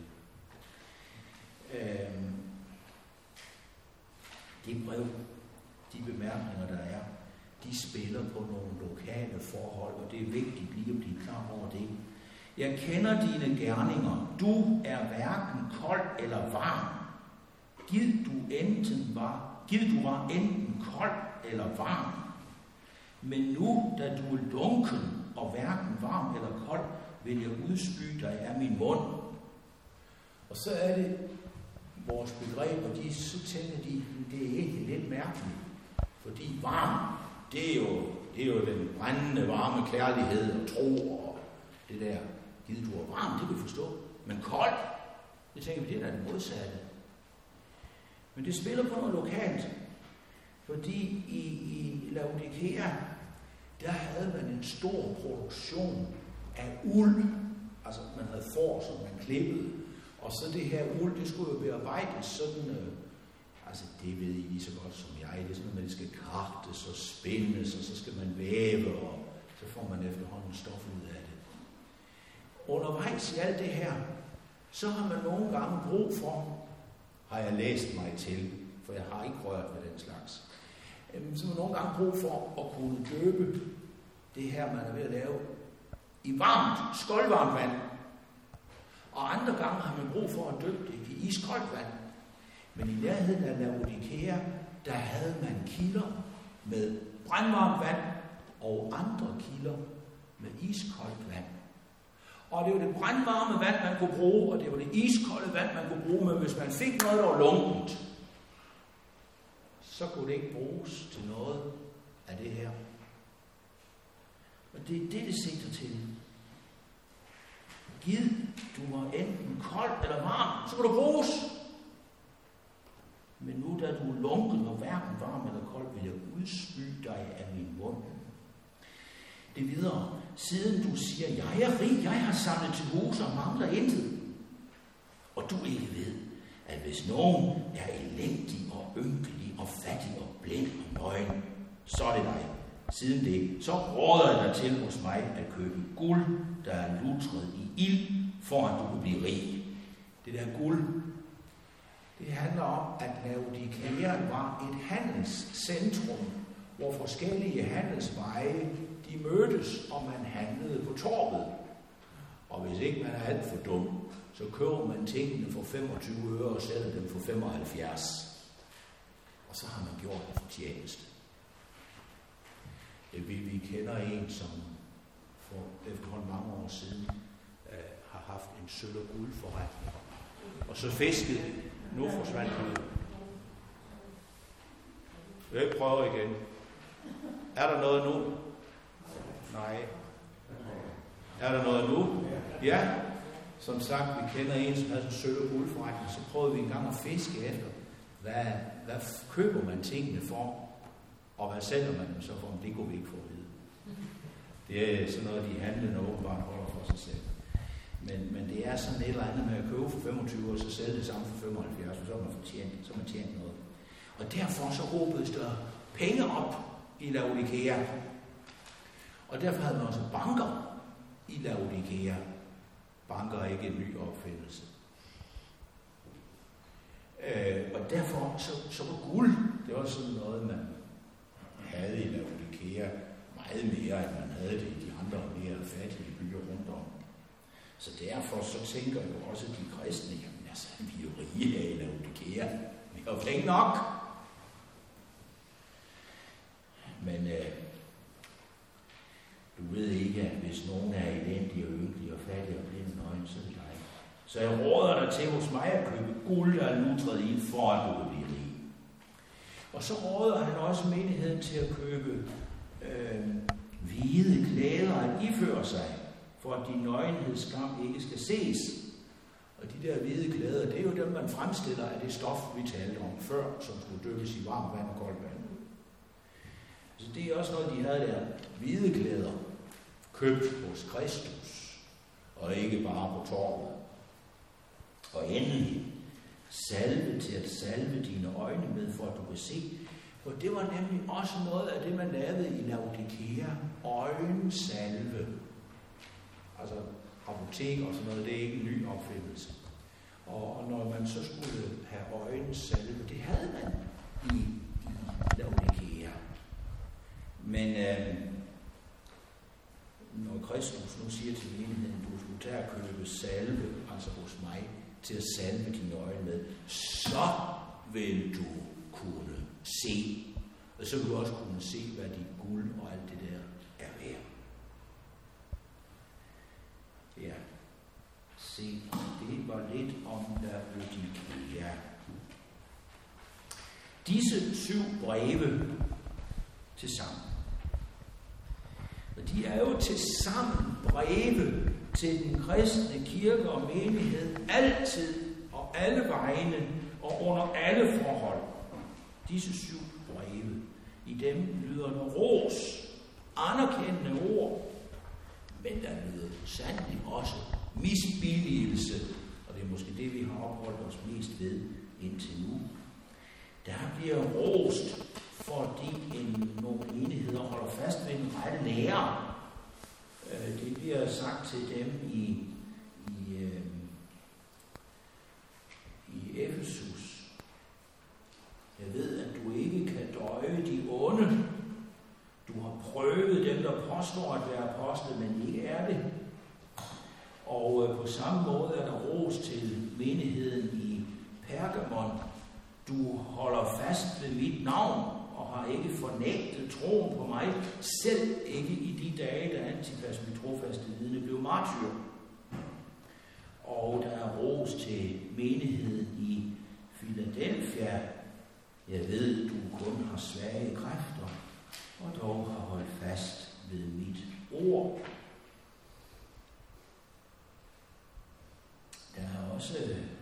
Det brev, de bemærkninger, der er, de spiller på nogle lokale forhold, og det er vigtigt lige at blive klar over det. Jeg kender dine gerninger. Du er hverken kold eller varm. Gid du var enten kold eller varm. Men nu, da du er lunken og hverken varm eller kold, vil jeg udspy dig af min mund. Og så er det vores begreb, og så tænker de, det er egentlig lidt mærkeligt. Fordi varm, det er jo den brændende varme kærlighed og tro og det der. Gid du er varm, det kan vi forstå. Men kold, det tænker vi, det er det modsatte. Men det spiller på noget lokalt. Fordi i Laodikea, der havde man en stor produktion af uld. Altså man havde får, som man klippede. Og så det her uld, det skulle jo bearbejdes sådan, altså det ved I lige så godt som jeg, det er sådan, at det skal kraftes og spændes, og så skal man væve, og så får man efterhånden stof ud af det. Undervejs i alt det her, så har man nogle gange brug for, har jeg læst mig til, for jeg har ikke rørt ved den slags, så har man nogle gange brug for at kunne døbe det her, man er ved at lave, i varmt, skoldvarmt vand. Og andre gange har man brug for at døbe det i iskoldt vand. Men i nærheden af Laodikea, der havde man kilder med brandvarmt vand og andre kilder med iskoldt vand. Og det var det brandvarme vand, man kunne bruge, og det var det iskolde vand, man kunne bruge, men hvis man fik noget, der var lunkent, så kunne det ikke bruges til noget af det her. Og det er det sigter til. Gid du var enten kold eller varm, så kan du bruges. Men nu da du er lunken og hverken varm eller kold, vil jeg udspy dig af min mund. Det videre. Siden du siger, jeg er rig, jeg har samlet til hus og mangler intet. Og du ikke ved, at hvis nogen er elendig og ynkelig og fattig og blind og nøgen, så er det dig. Siden det, så råder jeg dig til hos mig at købe guld, der er lutret i ild, for at du kan blive rig. Det der guld, det handler om, at Laodikea var et handelscentrum, hvor forskellige handelsveje, de mødtes, og man handlede på torvet. Og hvis ikke man er alt for dum, så køber man tingene for 25 øre og sælger dem for 75. Og så har man gjort en fortjeneste. Vi kender en, som for efterhånden mange år siden har haft en sølv- og guldforretning. Og så fiskede, nu forsvandt ud. Jeg prøver igen. Er der noget nu? Nej. Er der noget nu? Ja. Som sagt, vi kender en, som havde en sølv- og guldforretning. Så prøvede vi en gang at fiske efter. Hvad køber man tingene for? Og hvad sælger man dem så for? Det kunne vi ikke få at vide. Det er sådan noget, de handlende åbenbart holder for sig selv. Men det er sådan et eller andet med at købe for 25 og så sælge det samme for 75, og så har man tjent noget. Og derfor så råbedes der penge op i Laodikea. Og derfor havde man også banker i Laodikea. Banker er ikke en ny opfindelse. Og derfor så var guld, det var sådan noget, man havde i Laodikea meget mere, end man havde det i de andre mere fattige byer rundt om. Så derfor så tænker jeg jo også, at de kristne, jamen altså, vi er jo rige her i Laodikea. Vi har penge nok. Men du ved ikke, at hvis nogen er elendige og ynkelige og fattige og blinde nøgne, så er det dig. Så jeg råder dig til hos mig at købe guld, der er lutret i, for at du kan blive rig. Og så råder han også menigheden til at købe hvide klæder at iføre sig, for at din nøgenhedsskam ikke skal ses. Og de der hvide klæder, det er jo dem, man fremstiller af det stof, vi talte om før, som skulle dyppes i varmt vand og koldt vand. Så det er også noget, de havde der. Hvide klæder, købt hos Kristus, og ikke bare på torvet. Og endelig, salve til at salve dine øjne med, for at du kan se. For det var nemlig også noget af det, man lavede i Laodikea. Øjensalve. Altså apotek og sådan noget, det er ikke en ny opfindelse. Og når man så skulle have øjensalve, det havde man i Laodikea. Men når Kristus nu siger til menigheden, du skulle tage at købe salve, altså hos mig, til at salve dine øjne med, så vil du kunne se. Og så vil du også kunne se, hvad dit guld og alt det der er værd. Ja, se, det var lidt om Laodikea. Disse 7 breve til sammen. Og de er jo til sammen breve til den kristne kirke og menighed, altid og alle vegne og under alle forhold. Disse 7 breve, i dem lyder der ros, anerkendende ord, men der lyder sandelig også misbilligelse, og det er måske det, vi har opholdt os mest ved indtil nu. Der bliver rost, fordi nogle menigheder holder fast ved den rette lære. Det bliver sagt til dem i Efesus. Jeg ved, at du ikke kan døje de onde. Du har prøvet dem, der påstår at være apostle, men ikke er det. Og på samme måde er der ros til menigheden i Pergamon. Du holder fast ved mit navn og har ikke fornægtet troen på mig, selv ikke i de dage, da Antipas, mit trofaste vidne, blev martyr. Og der er ros til menigheden i Philadelphia. Jeg ved, du kun har svage kræfter, og dog har holdt fast ved mit ord. Der er også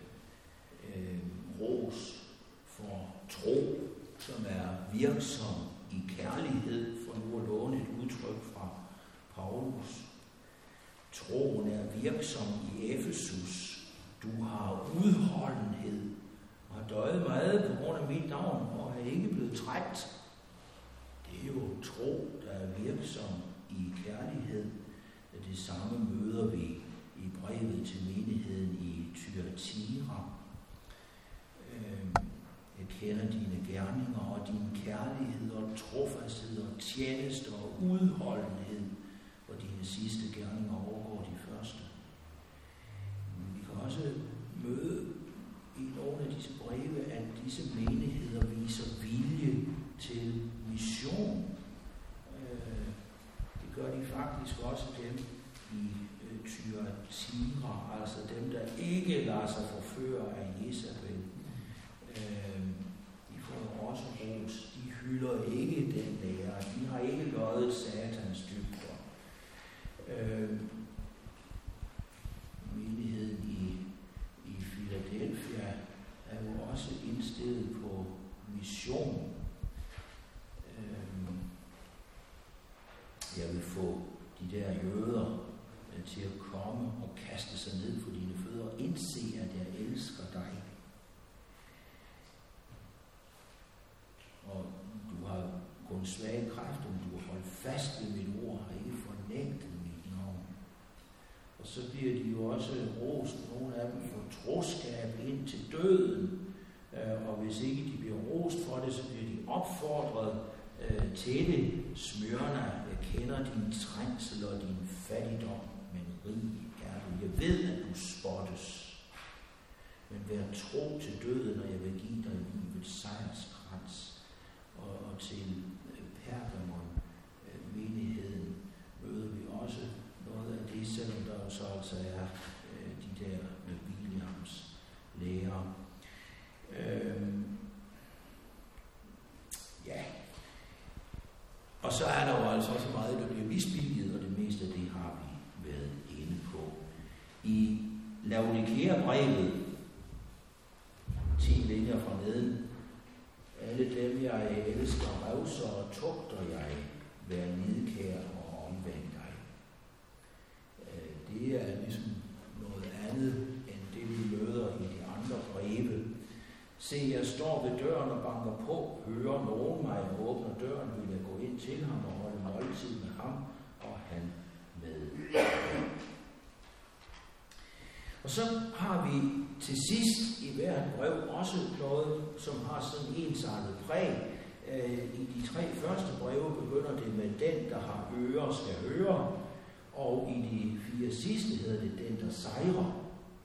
ros for tro, som er virksom i kærlighed, for nu at låne et udtryk fra Paulus. Troen er virksom i Efesus. Du har udholdenhed og har døjet meget på grund af mit navn og er ikke blevet træt. Det er jo tro, der er virksom i kærlighed. Det samme møder vi i brevet til menigheden i Thyatira. Jeg kender dine gerninger og din kærlighed og trofasthed og tjeneste og udholdenhed, og dine sidste gerninger overgår de første. Men vi kan også møde i nogle af disse breve, at disse menigheder viser vilje til mission. Det gør de faktisk også dem i Thyatira, altså dem, der ikke lader sig forføre af Jezabel. De får også ros. De hylder ikke den lære. De har ikke løjet satans dybder. Menigheden i Philadelphia er jo også indstillet på mission. Jeg vil få de der jøder til at komme og kaste sig ned på dine fødder og indse, at jeg elsker dig. Og du har kun svage kræfter, men du har holdt fast ved mit ord, har ikke fornægtet mit navn. Og så bliver de jo også rost, nogle af dem, for troskab ind til døden. Og hvis ikke de bliver rost for det, så bliver de opfordret til det. Smyrna, jeg kender din trængsel og din fattigdom, men rig er du. Jeg ved, at du spottes. Men vær tro til døden, og jeg vil give dig livets sejrskrans. Og til Pergamon, menigheden, møder vi også noget af det, selvom der så altså er de der Williams lærer. Ja. Og så er der jo altså også meget, der bliver misbilliget, og det meste af det har vi været inde på. I Laodikea-brevet, 10 linjer fra neden. Alle dem, jeg elsker, revser og tugter jeg, vær nidkær og omvend dig. Det er ligesom noget andet, end det vi møder i de andre breve. Se, jeg står ved døren og banker på, hører nogen mig og åbner døren, vil jeg gå ind til ham og holde måltid med ham, og han med mig. Og så har vi til sidst i hvert brev også noget, som har sådan ensartet præg. I de 3 første breve begynder det med den, der har ører, skal høre, og i de 4 sidste hedder det den, der sejrer.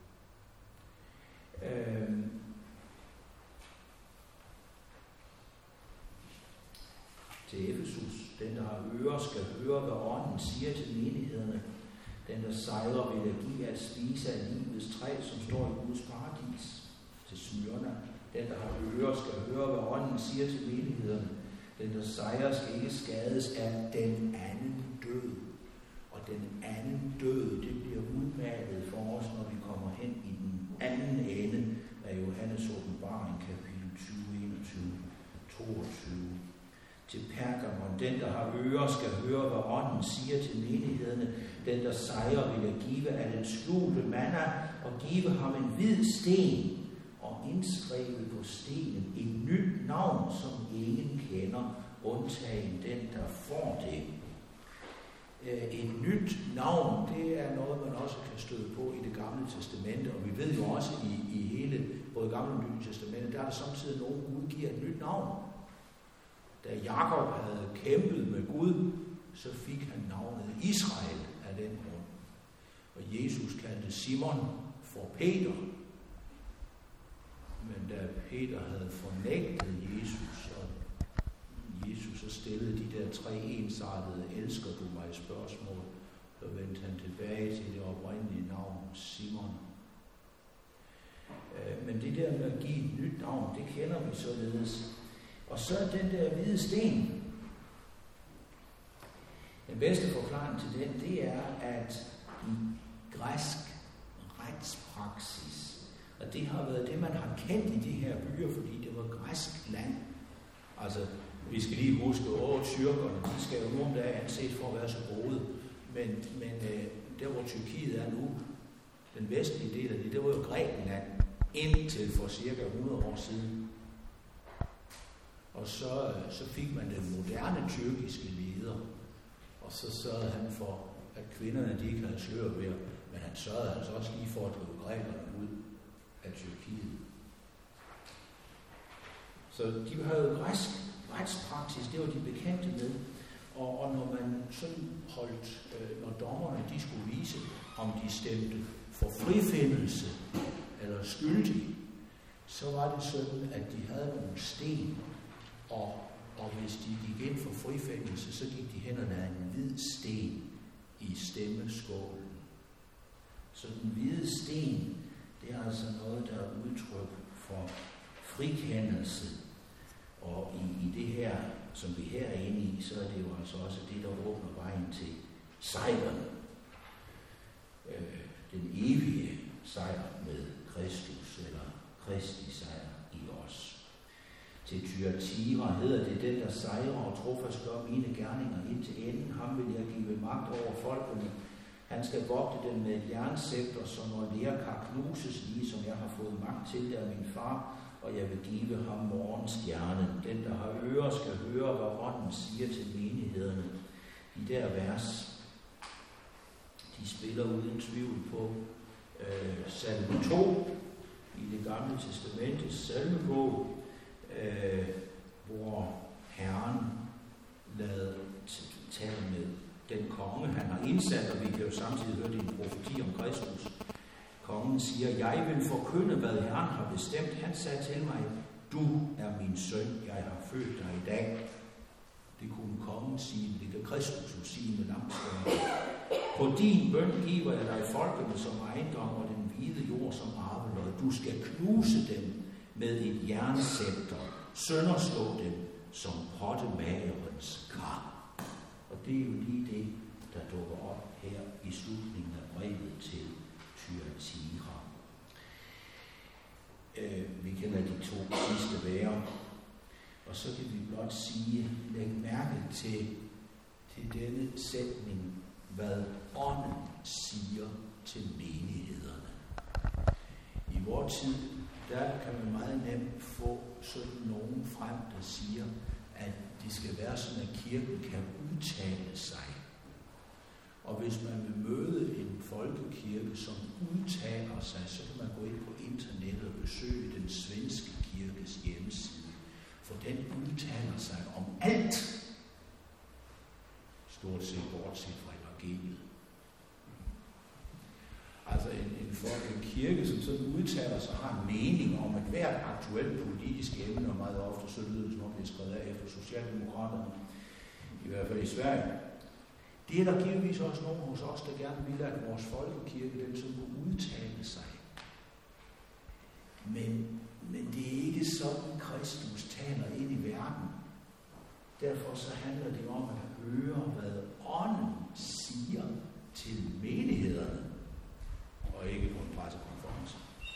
Til Efesus, den, der har ører, skal høre, hvad ånden siger til menighederne. Den, der sejrer, vil jeg give at spise af livets træ, som står i Guds paradis. Til Smyrna, den, der har ører, skal høre, hvad ånden siger til menighederne. Den, der sejrer, skal ikke skades af den anden død. Og den anden død, det bliver udmalet for os, når vi kommer hen i den anden ende af Johannes åbenbaring, kapitel 20, 21, 22. Til Pergamon, den, der har ører, skal høre, hvad ånden siger til menighederne. Den, der sejrer, vil jeg give af den skjulte manna, og give ham en hvid sten, og indskrevet på stenen et nyt navn, som ingen kender, undtagen den, der får det. Et nyt navn, det er noget, man også kan støde på i det gamle testamente, og vi ved jo også i hele, både gamle og nye testamente, der er der samtidig nogen, der udgiver et nyt navn. Da Jakob havde kæmpet med Gud, så fik han navnet Israel af den grund. Og Jesus kaldte Simon for Peter. Men da Peter havde fornægtet Jesus, og Jesus så stillede de der 3 ensartede, elsker du mig spørgsmål, så vendte han tilbage til det oprindelige navn, Simon. Men det der med at give et nyt navn, det kender vi således. Og så den der hvide sten. Den bedste forklaring til den, det er, at i græsk retspraksis, og det har været det, man har kendt i de her byer, fordi det var græsk land. Altså, vi skal lige huske, at tyrkerne, de skal jo nogle dage anset for at være så gode, men der hvor Tyrkiet er nu, den vestlige del af det var jo Grækenland, indtil for cirka 100 år siden. Og så fik man den moderne tyrkiske leder, og så sørgede han for, at kvinderne de ikke havde slør mere, men han sørgede altså også lige for at drive grækerne ud af Tyrkiet. Så de havde græsk retspraksis, det var de bekendte med, og når man sådan holdt, når dommerne de skulle vise, om de stemte for frifindelse eller skyldig, så var det sådan, at de havde nogle sten, og hvis de gik ind for frifindelse, så gik de hen og lagde en hvid sten i stemmeskålen. Så den hvide sten, det er altså noget, der er udtryk for frikendelse. Og i det her, som vi her er inde i, så er det jo altså også det, der åbner vejen til sejren. Den evige sejr med Kristus, eller Kristi sejr i os. Til Thyatira hedder det, den der sejrer og trofast gør mine gerninger indtil enden. Ham vil jeg give magt over folkene. Han skal vogte dem med et jernscepter, så når lerkar knuses, lige som jeg har fået magt til det af min far, og jeg vil give ham morgenstjernen. Den, der har ører, skal høre, hvad ånden siger til menighederne. De der vers, de spiller uden tvivl på salme 2 i det gamle testamentets salmebog, hvor Herren lader tale med den konge, han har indsat, og vi kan jo samtidig høre det en profeti om Kristus. Kongen siger, jeg vil forkynde, hvad Herren har bestemt. Han sagde til mig, du er min søn, jeg har født dig i dag. Det kunne kongen sige, det kan Kristus jo sige med lamskærmen. På din bøn giver jeg dig folkene som ejendom og den hvide jord som arvelod. Du skal knuse dem med et jernscepter, sønderslå dem som pottemagerens kar. Og det er jo lige det, der dukker op her i slutningen af brevet til Thyatira. Vi kender de 2 sidste værer, og så kan vi blot sige, læg mærke til denne sætning, hvad ånden siger til menighederne. I vor tid, der kan man meget nemt få sådan nogen frem, der siger, at det skal være sådan, at kirken kan udtale sig. Og hvis man vil møde en folkekirke, som udtaler sig, så kan man gå ind på internettet og besøge den svenske kirkes hjemmeside. For den udtaler sig om alt, stort set bortset fra evangeliet. Altså en kirke, som sådan udtaler sig, har en mening om, at hvert aktuelt politisk emne, og meget ofte så lyder det, som om det er skrevet af efter Socialdemokraterne, i hvert fald i Sverige. Det er der givetvis også nogen hos os, der gerne vil, at vores folkekirke, den som kunne udtale sig. Men det er ikke sådan, Kristus taler ind i verden. Derfor så handler det om at høre, hvad ånden siger til menighederne, og ikke på en pressekonference.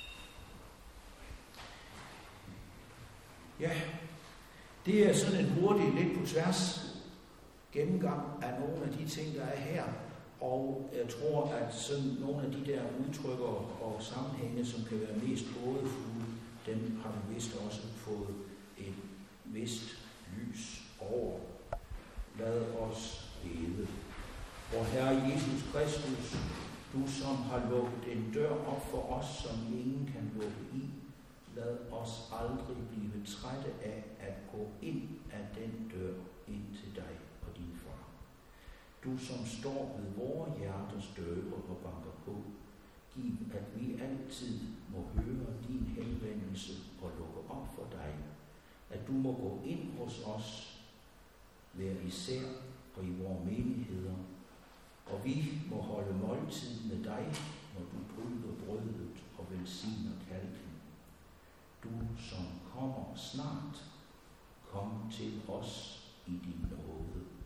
Ja, det er sådan en hurtig, lidt på tværs gennemgang af nogle af de ting, der er her. Og jeg tror, at sådan nogle af de der udtrykker og sammenhænge, som kan være mest gådefulde, dem har vi vist også fået et vist lys over. Lad os bede. Vor Herre Jesus Kristus, du som har lukket en dør op for os, som ingen kan lukke i, lad os aldrig blive trætte af at gå ind af den dør ind til dig og din far. Du som står ved vores hjertes døre og banker på, giv at vi altid må høre din henvendelse og lukke op for dig. At du må gå ind hos os, hver især og i vores menigheder, og vi må holde måltid med dig, når du bryder brødet og velsigner kalken. Du som kommer snart, kom til os i din nåde.